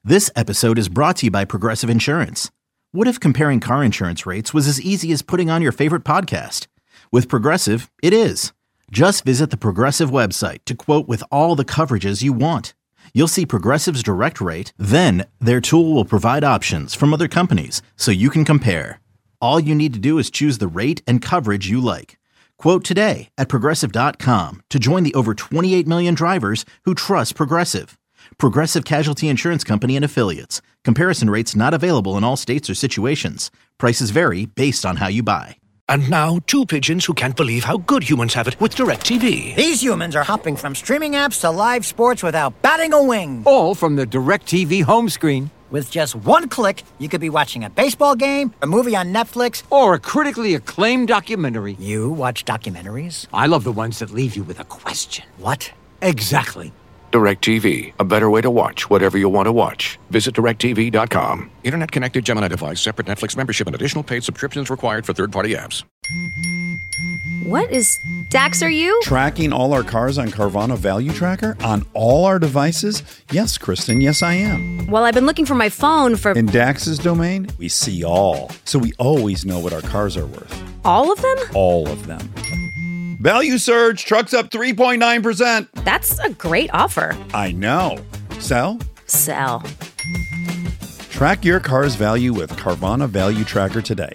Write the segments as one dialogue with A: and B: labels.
A: This episode is brought to you by Progressive Insurance. What if comparing car insurance rates was as easy as putting on your favorite podcast? With Progressive, it is. Just visit the Progressive website to quote with all the coverages you want. You'll see Progressive's direct rate, then their tool will provide options from other companies so you can compare. All you need to do is choose the rate and coverage you like. Quote today at Progressive.com to join the over 28 million drivers who trust Progressive. Progressive Casualty Insurance Company and Affiliates. Comparison rates not available in all states or situations. Prices vary based on how you buy.
B: And now, two pigeons who can't believe how good humans have it with DirecTV.
C: These humans are hopping from streaming apps to live sports without batting a wing.
D: All from the DirecTV home screen.
C: With just one click, you could be watching a baseball game, a movie on Netflix,
D: or a critically acclaimed documentary.
C: You watch documentaries?
D: I love the ones that leave you with a question.
C: What?
D: Exactly.
B: DirecTV, a better way to watch whatever you want to watch. Visit DirecTV.com. Internet-connected Gemini device, separate Netflix membership, and additional paid subscriptions required for third-party apps.
E: What is Dax, are you?
F: Tracking all our cars on Carvana Value Tracker on all our devices? Yes, Kristen, yes I am.
E: Well, I've been looking for my phone for...
F: In Dax's domain, we see all. So we always know what our cars are worth.
E: All of them?
F: All of them. Value surge, trucks up 3.9%.
E: That's a great offer.
F: I know. Sell?
E: Sell.
F: Track your car's value with Carvana Value Tracker today.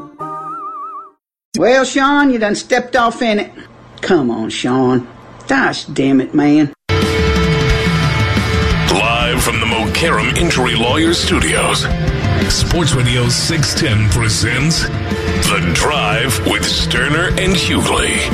G: Well, Sean, you done stepped off in it. Come on, Sean. Gosh damn it, man.
H: Live from the Mokaram Injury Lawyers Studios, Sports Radio 610 presents The Drive with Sterner and Hughley.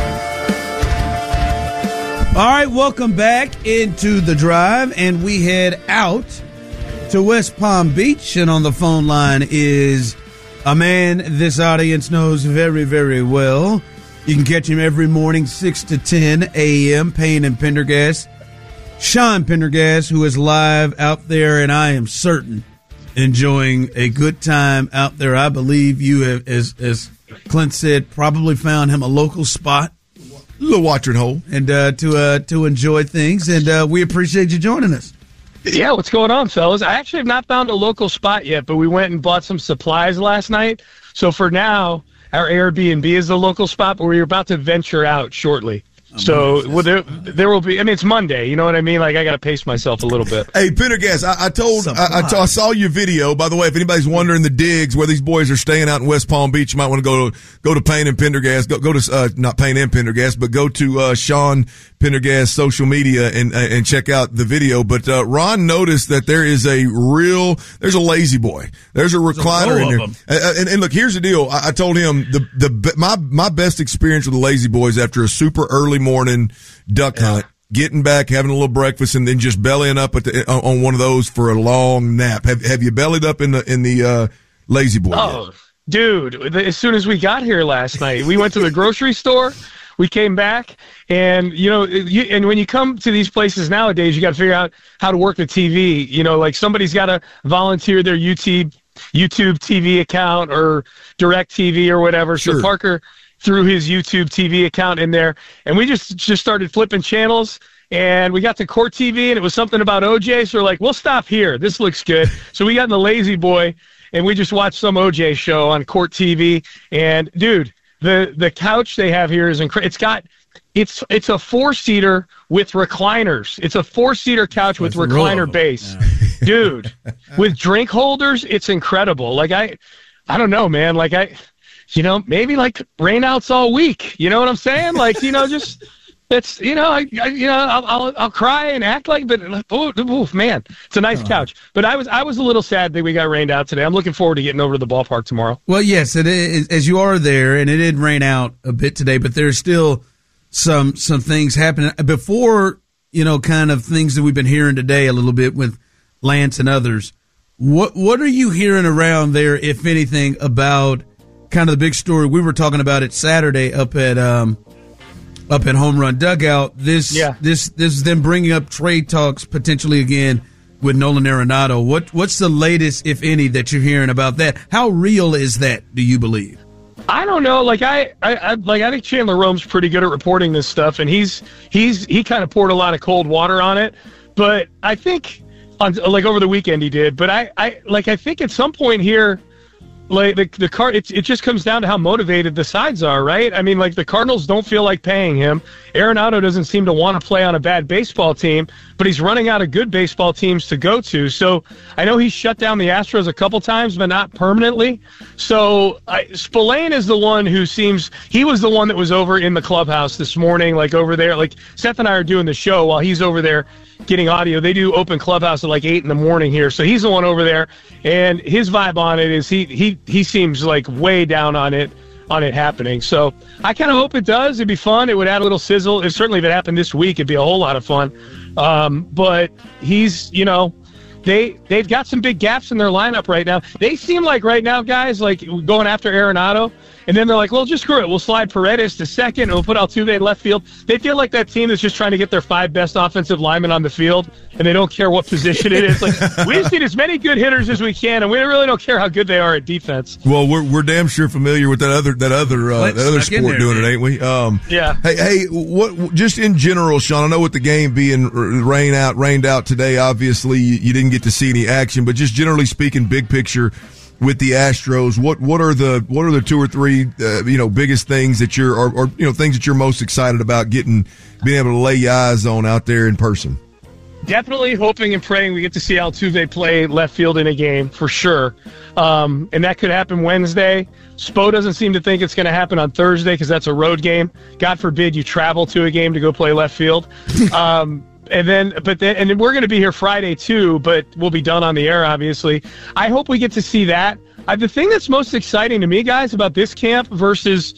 I: All right, welcome back into The Drive, and we head out to West Palm Beach, and on the phone line is a man this audience knows very, very well. You can catch him every morning, 6 to 10 a.m., Payne and Pendergast. Sean Pendergast, who is live out there, and I am certain enjoying a good time out there. I believe you have, as Clint said, probably found him a local spot.
J: A little watering hole.
I: And to enjoy things, and we appreciate you joining us.
K: Yeah, what's going on, fellas? I actually have not found a local spot yet, but we went and bought some supplies last night. So for now, our Airbnb is the local spot, but we're about to venture out shortly. So there will be. I mean, it's Monday. You know what I mean? Like I got to pace myself a little bit.
J: Hey, Pendergast, I saw your video. By the way, if anybody's wondering the digs where these boys are staying out in West Palm Beach, you might want to go to Payne and Pendergast. Go to not Payne and Pendergast, but go to Sean Pendergast social media and check out the video. But Ron noticed that there's a lazy boy. There's a recliner in there. And look, here's the deal. I told him my best experience with the lazy boys after a super early morning duck hunt, getting back, having a little breakfast, and then just bellying up on one of those for a long nap. Have you bellied up in the lazy boy?
K: Oh, yet? Dude! As soon as we got here last night, we went to the grocery store. We came back, and and when you come to these places nowadays, you got to figure out how to work the TV. You know, like somebody's got to volunteer their YouTube TV account or DirecTV or whatever. Sure. So Parker threw his YouTube TV account in there, and we just started flipping channels, and we got to Court TV, and it was something about OJ, so we're like, we'll stop here. This looks good. So we got in the lazy boy, and we just watched some OJ show on Court TV, and dude, the couch they have here is incredible. It's a four-seater with recliners. It's a four-seater couch with recliner base. Yeah. Dude, with drink holders, it's incredible. Like I don't know, man. Like maybe like rainouts all week. You know what I'm saying? Like, just it's, I'll cry and act like, but man, it's a nice couch. But I was a little sad that we got rained out today. I'm looking forward to getting over to the ballpark tomorrow.
I: Well, yes, it is, as you are there, and it did rain out a bit today, but there's still some things happening before, kind of things that we've been hearing today a little bit with Lance and others. What are you hearing around there, if anything, about kind of the big story we were talking about it Saturday up at Home Run Dugout? This is them bringing up trade talks potentially again with Nolan Arenado. What's the latest, if any, that you're hearing about that? How real is that, do you believe?
K: I don't know. Like I think Chandler Rome's pretty good at reporting this stuff, and he kind of poured a lot of cold water on it. But I think like over the weekend he did. But I think at some point here, like the it just comes down to how motivated the sides are, right? I mean, like the Cardinals don't feel like paying him. Arenado doesn't seem to want to play on a bad baseball team, but he's running out of good baseball teams to go to. So I know he shut down the Astros a couple times, but not permanently. So Spillane is the one who he was the one that was over in the clubhouse this morning, like over there. Like Seth and I are doing the show while he's over there getting audio. They do open clubhouse at like 8 a.m. here. So he's the one over there, and his vibe on it is he seems like way down on it happening. So I kind of hope it does. It'd be fun. It would add a little sizzle. Certainly if it happened this week, it'd be a whole lot of fun. But he's, they've got some big gaps in their lineup right now. They seem like right now, guys, like going after Arenado, and then they're like, well, just screw it. We'll slide Paredes to second, and we'll put Altuve in left field. They feel like that team that's just trying to get their 5 best offensive linemen on the field, and they don't care what position it is. Like, we just need as many good hitters as we can, and we really don't care how good they are at defense.
J: Well, we're damn sure familiar with that other sport doing it, ain't we?
K: Yeah.
J: Hey, what just in general, Sean? I know with the game being rained out today, obviously you didn't get to see any action, but just generally speaking, big picture with the Astros, what are the 2 or 3 biggest things that you're things that you're most excited about being able to lay your eyes on out there in person?
K: Definitely hoping and praying we get to see Altuve play left field in a game for sure, and that could happen Wednesday. Spo doesn't seem to think it's going to happen on Thursday because that's a road game. God forbid you travel to a game to go play left field. And then we're going to be here Friday too, but we'll be done on the air, obviously. I hope we get to see that. The thing that's most exciting to me, guys, about this camp versus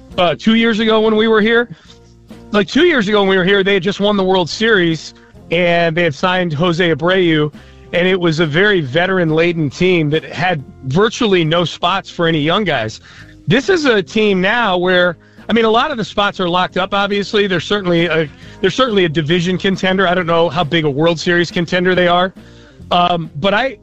K: 2 years ago when we were here, like 2 years ago when we were here, they had just won the World Series and they had signed Jose Abreu, and it was a very veteran-laden team that had virtually no spots for any young guys. This is a team now where, I mean, a lot of the spots are locked up, obviously. They're certainly a division contender. I don't know how big a World Series contender they are. But I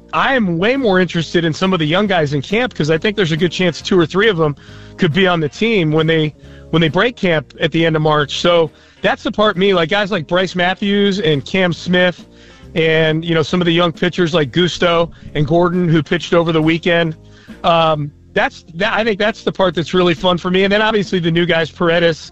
K: am way more interested in some of the young guys in camp because I think there's a good chance 2 or 3 of them could be on the team when they break camp at the end of March. So that's the part me, like guys like Bryce Matthews and Cam Smith and, some of the young pitchers like Gusto and Gordon who pitched over the weekend. I think that's the part that's really fun for me. And then obviously the new guys, Paredes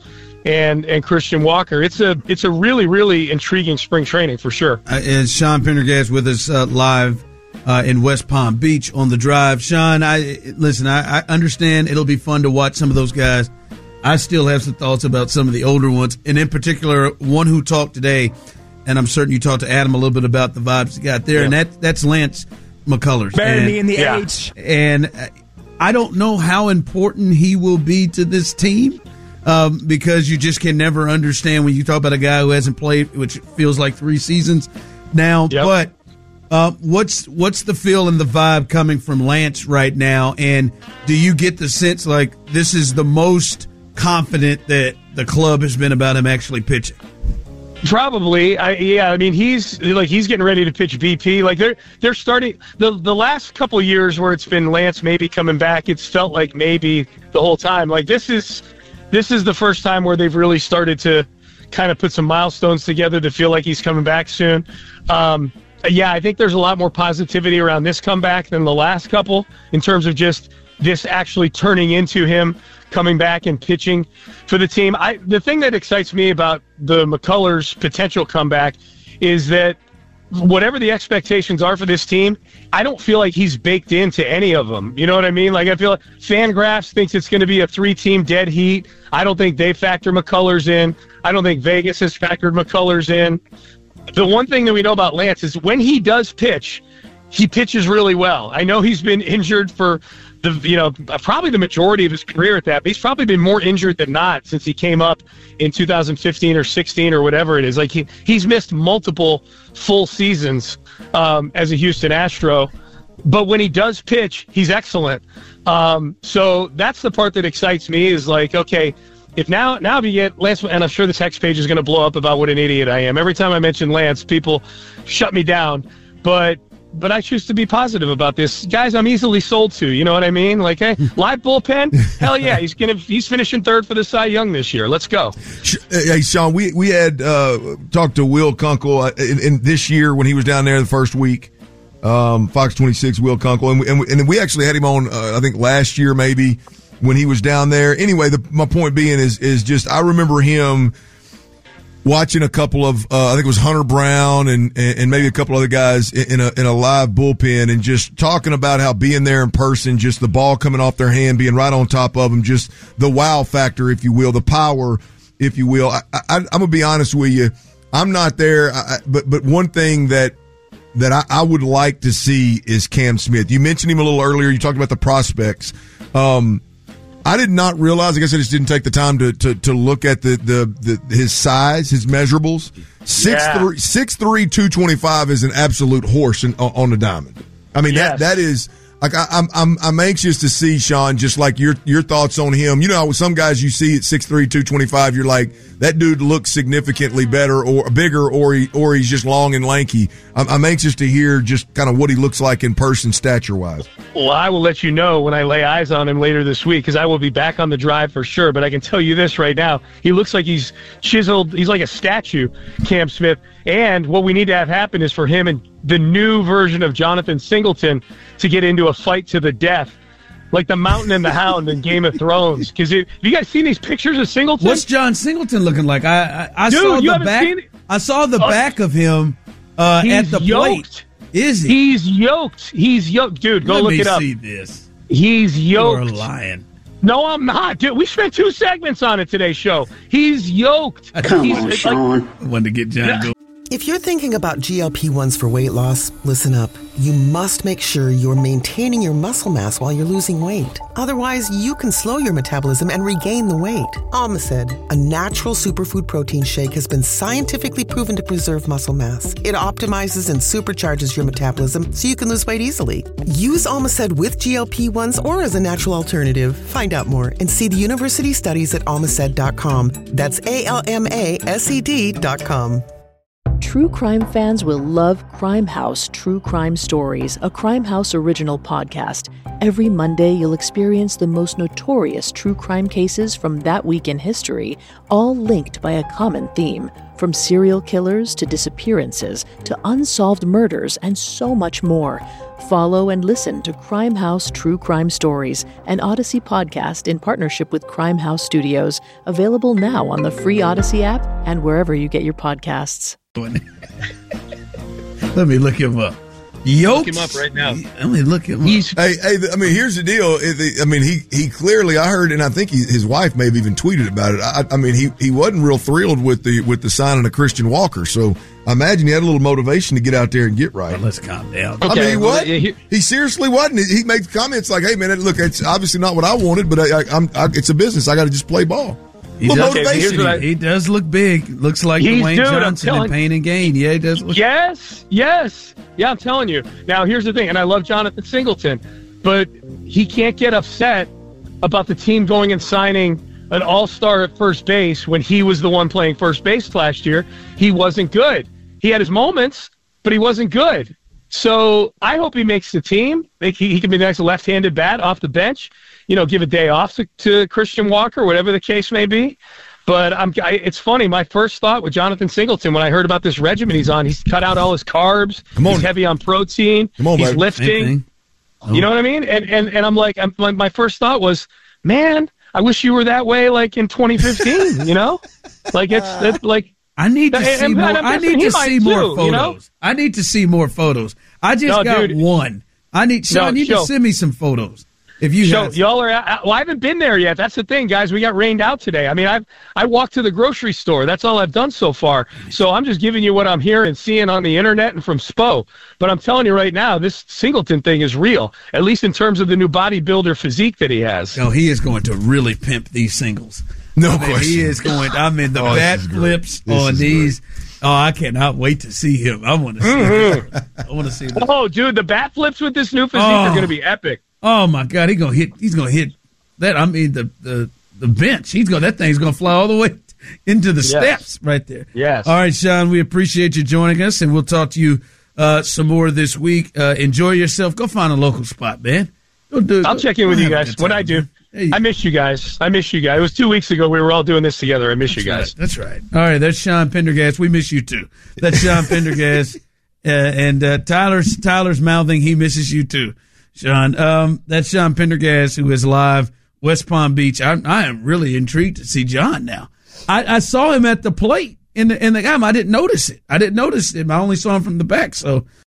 K: and Christian Walker. It's a really, really intriguing spring training for sure.
I: And Sean Pendergast with us live in West Palm Beach on The Drive. Sean, I understand it'll be fun to watch some of those guys. I still have some thoughts about some of the older ones, and in particular, one who talked today, and I'm certain you talked to Adam a little bit about the vibes he got there, and that's Lance McCullers.
L: Bury me in the H.
I: And I don't know how important he will be to this team because you just can never understand when you talk about a guy who hasn't played, which feels like 3 seasons now. Yep. But what's the feel and the vibe coming from Lance right now? And do you get the sense like this is the most confident that the club has been about him actually pitching?
K: Probably. I mean, he's getting ready to pitch BP. Like they're starting the last couple of years where it's been Lance maybe coming back. It's felt like maybe the whole time. Like this is the first time where they've really started to kind of put some milestones together to feel like he's coming back soon. I think there's a lot more positivity around this comeback than the last couple in terms of just this actually turning into him coming back and pitching for the team. The thing that excites me about the McCullers' potential comeback is that whatever the expectations are for this team, I don't feel like he's baked into any of them. You know what I mean? Like I feel like Fangraphs thinks it's going to be a 3-team dead heat. I don't think they factor McCullers in. I don't think Vegas has factored McCullers in. The one thing that we know about Lance is when he does pitch, he pitches really well. I know he's been injured for probably the majority of his career at that, but he's probably been more injured than not since he came up in 2015 or 16 or whatever it is. Like he's missed multiple full seasons as a Houston Astro, but when he does pitch, he's excellent. So that's the part that excites me is like, okay, if now if you get Lance, and I'm sure this Hex page is going to blow up about what an idiot I am. Every time I mention Lance, people shut me down. But but I choose to be positive about this. Guys, I'm easily sold to. You know what I mean? Like, hey, live bullpen? Hell yeah, he's finishing third for the Cy Young this year. Let's go.
J: Hey, Sean, we had talked to Will Kunkel in this year when he was down there the first week. Fox 26, Will Kunkel, and we actually had him on. I think last year maybe when he was down there. Anyway, my point being is just I remember him watching a couple of I think it was Hunter Brown and maybe a couple other guys in a live bullpen and just talking about how being there in person, just the ball coming off their hand, being right on top of them, just the wow factor, if you will, the power, if you will. I'm gonna be honest with you, I'm not there, but one thing that I would like to see is Cam Smith. You mentioned him a little earlier. You talked about the prospects. I did not realize. I guess I just didn't take the time to look at the his size, his measurables. 6'3", 225 is an absolute horse on the diamond. I mean that is like I'm anxious to see, Sean, just like your thoughts on him. You know, some guys you see at 6'3", 225, you're like, that dude looks significantly better or bigger, or he's just long and lanky. I'm anxious to hear just kind of what he looks like in person, stature wise.
K: Well, I will let you know when I lay eyes on him later this week, because I will be back on the drive for sure. But I can tell you this right now: he looks like he's chiseled. He's like a statue, Cam Smith. And what we need to have happen is for him and the new version of Jonathan Singleton to get into a fight to the death, like the Mountain and the Hound in Game of Thrones. Because have you guys seen these pictures of Singleton?
I: What's John Singleton looking like? I
K: Dude,
I: saw
K: you
I: the back.
K: Seen it?
I: I saw the back of him at the plate. Is he?
K: He's yoked. He's yoked, dude. Go look it up.
I: Let me see this.
K: He's yoked.
I: You're lying.
K: No, I'm not, dude. We spent 2 segments on it today's show. He's yoked.
G: Come on, Sean.
I: I wanted to get John going.
L: If you're thinking about GLP-1s for weight loss, listen up. You must make sure you're maintaining your muscle mass while you're losing weight. Otherwise, you can slow your metabolism and regain the weight. Almacid, a natural superfood protein shake, has been scientifically proven to preserve muscle mass. It optimizes and supercharges your metabolism so you can lose weight easily. Use Almacid with GLP-1s or as a natural alternative. Find out more and see the university studies at almacid.com. That's ALMASED.com.
M: True crime fans will love Crime House True Crime Stories, a Crime House original podcast. Every Monday, you'll experience the most notorious true crime cases from that week in history, all linked by a common theme. From serial killers to disappearances to unsolved murders and so much more. Follow and listen to Crime House True Crime Stories, an Odyssey podcast in partnership with Crime House Studios, available now on the free Odyssey app and wherever you get your podcasts.
I: Let me look him up.
K: Look him up right now.
I: Let me look him up.
J: Hey, I mean, here's the deal. I mean, he clearly, I heard, and I think his wife may have even tweeted about it. I mean, he wasn't real thrilled with the signing of Christian Walker. So I imagine he had a little motivation to get out there and get right.
I: Well, let's calm down.
J: Okay, I mean, he what? He seriously wasn't. He made comments like, "Hey, man, look, it's obviously not what I wanted, but it's a business. I got to just play ball."
I: He does look big. Looks like Dwayne Johnson in Pain and Gain. Yeah, he does look.
K: Yes. Yeah, I'm telling you. Now, here's the thing, and I love Jonathan Singleton, but he can't get upset about the team going and signing an all-star at first base when he was the one playing first base last year. He wasn't good. He had his moments, but he wasn't good. So I hope he makes the team. He can be the next left-handed bat off the bench. You know, give a day off to Christian Walker, whatever the case may be. But it's funny. My first thought with Jonathan Singleton, when I heard about this regimen he's on, he's cut out all his carbs. He's heavy on protein. He's lifting. You know what I mean? And I'm like, my first thought was, man, I wish you were that way, like in 2015. You know, like it's like.
I: I need to see more. I need to see more photos. You know? I need to see more photos. I just got one. Sean, you need to send me some photos. If you
K: y'all are, well, I haven't been there yet. That's the thing, guys. We got rained out today. I mean, I walked to the grocery store. That's all I've done so far. So I'm just giving you what I'm hearing and seeing on the internet and from Spo. But I'm telling you right now, this Singleton thing is real, at least in terms of the new bodybuilder physique that he has.
I: No, he is going to really pimp these singles.
J: No question.
I: He is going. I mean, the bat flips on these. Great. Oh, I cannot wait to see him. I want to see him. I want to see him.
K: Oh, dude, the bat flips with this new physique are going to be epic.
I: Oh my God, he's gonna hit that. I mean the bench. That thing's gonna fly all the way into the steps right there.
K: Yes.
I: All right, Sean, we appreciate you joining us, and we'll talk to you some more this week. Enjoy yourself. Go find a local spot, man.
K: I'll check in with you guys when I do. I miss you guys. It was 2 weeks ago. We were all doing this together. I miss you guys.
I: That's right. All right. That's Sean Pendergast. We miss you too. That's Sean Pendergast. And Tyler's mouthing he misses you too, Sean. That's Sean Pendergast, who is live West Palm Beach. I am really intrigued to see John now. I saw him at the plate in the game. I didn't notice it. I only saw him from the back. So